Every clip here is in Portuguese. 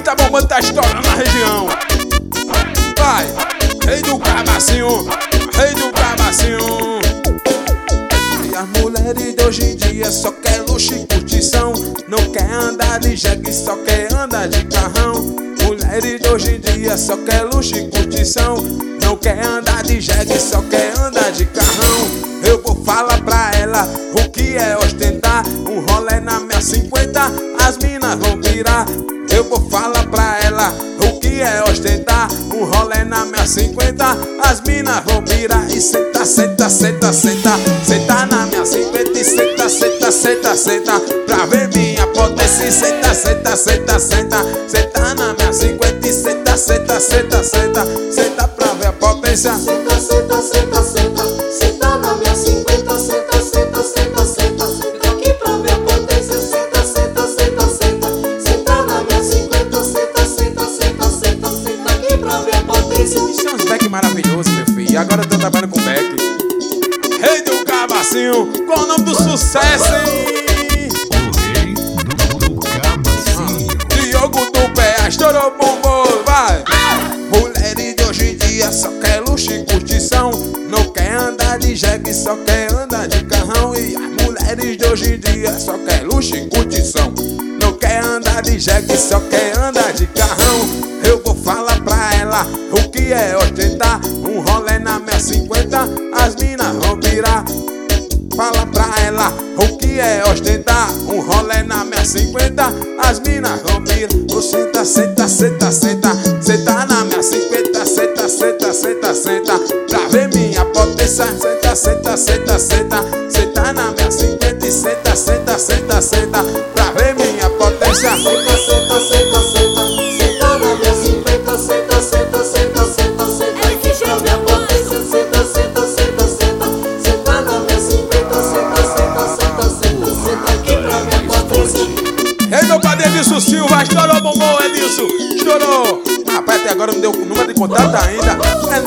tá bombando, tá estourando na região. Vai, rei do cabacinho, rei do cabacinho. E as mulheres de hoje em dia só quer luxo e curtição. Não quer andar de jegue, só quer andar de carrão. Mulheres de hoje em dia só quer luxo e curtição. Não quer andar de jegue, só quer andar de carrão. Eu vou falar pra ela o que é ostentar. Um rolê na minha 50, as minas vão virar. Eu vou falar pra ela o que é ostentar. Um rolê na minha 50, as minas vão virar. E senta, senta, senta, senta. Senta na minha 50 e senta, senta, senta, senta. Pra ver minha potência e senta, senta, senta, senta. Senta na minha 50 e senta, senta, senta, senta. Senta pra ver a potência. Senta, senta, senta, senta. Senta na minha 50, senta, senta, senta, senta. Senta aqui pra ver a potência. Senta, senta, senta, senta. Senta na minha 50, senta, senta, senta, senta. Senta aqui pra ver a potência. Isso é uns back maravilhosos, meu filho. E agora eu tô trabalhando com back. Rei do cabacinho, qual o nome do sucesso, hein? O rei do cabacinho. Diogo do pé, estourou bombou, vai! Mulheres de hoje em dia só quer luxo e curtição. Não quer andar de jegue, só quer andar de carrão. E as mulheres de hoje em dia só quer luxo e curtição. Não quer andar de jegue, só quer andar de carrão. Eu vou falar pra ela o que é ostentar. Um rolê na minha 50, as minas vão virar. Fala pra ela o que é ostentar. Um rolê na minha 50, as minas vão virar. Oh, senta, senta, senta, senta. Senta na minha 50, senta, senta, senta, senta. Pra ver minha potência. Senta, senta, senta, senta. Senta na minha 50 e senta, senta, senta, senta. Pra ver minha potência. Senta, senta, senta, senta. Senta na minha 50, senta, senta, senta, senta. Senta aqui pra ver a potência. Senta, senta, senta, senta. Senta na minha 50, senta, senta, senta, senta. Senta aqui pra ver a potência. Ei, meu padre Edilson Silva, estourou, bombou, Edilson, estourou. Rapaz, até agora não deu o número de contato ainda. É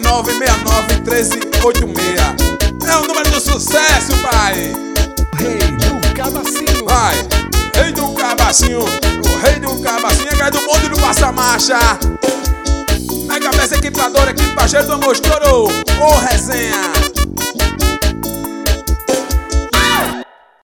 9969-1386. É o número do sucesso, pai. Rei do cabacinho. Vai, rei do cabacinho, o rei do cabacinho, é do bonde do passa-marcha. Mega Peça Equipadora, equipageiro do amor, estourou. Ô, resenha.